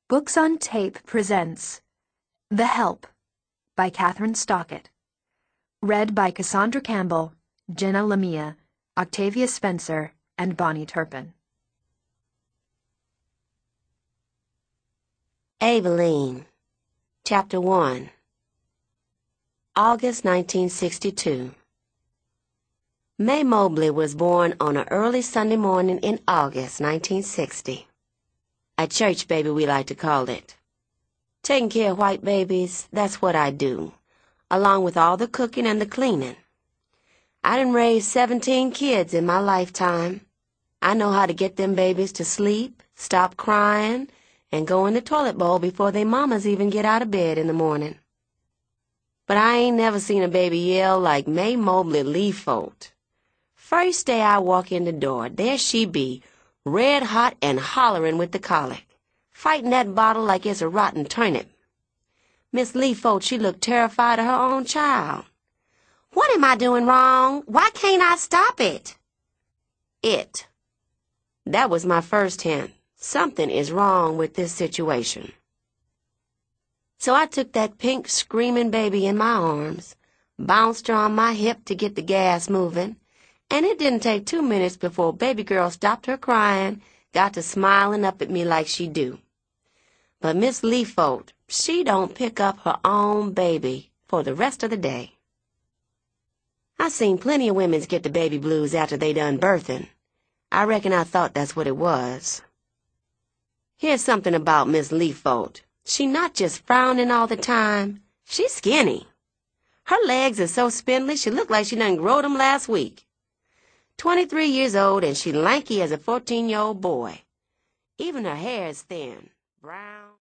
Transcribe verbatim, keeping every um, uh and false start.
Books on Tape presents The Help by Catherine Stockett. Read by Cassandra Campbell, Jenna Lamia, Octavia Spencer, and Bonnie Turpin. Aveline, Chapter one. August nineteen sixty-two. May Mobley was born on an early Sunday morning in August nineteen sixty. A church baby, we like to call it. Taking care of white babies, that's what I do, along with all the cooking and the cleaning. I done raised seventeen kids in my lifetime. I know how to get them babies to sleep, stop crying, and go in the toilet bowl before they mamas even get out of bed in the morning. But I ain't never seen a baby yell like May Mobley Leafold. First day I walk in the door, there she be, red hot and hollering with the colic, fighting that bottle like it's a rotten turnip. Miss Leafold, she looked terrified of her own child. "What am I doing wrong? Why can't I stop it?" It. That was my first hint. Something is wrong with this situation. So I took that pink screaming baby in my arms, bounced her on my hip to get the gas moving, and it didn't take two minutes before baby girl stopped her crying, got to smiling up at me like she do. But Miss Leafold, she don't pick up her own baby for the rest of the day. I seen plenty of women get the baby blues after they done birthing. I reckon I thought that's what it was. Here's something about Miss Leafold. She not just frowning all the time, she's skinny. Her legs are so spindly she look like she done growed 'em last week. Twenty-three years old and she lanky as a fourteen-year-old boy. Even her hair is thin, brown.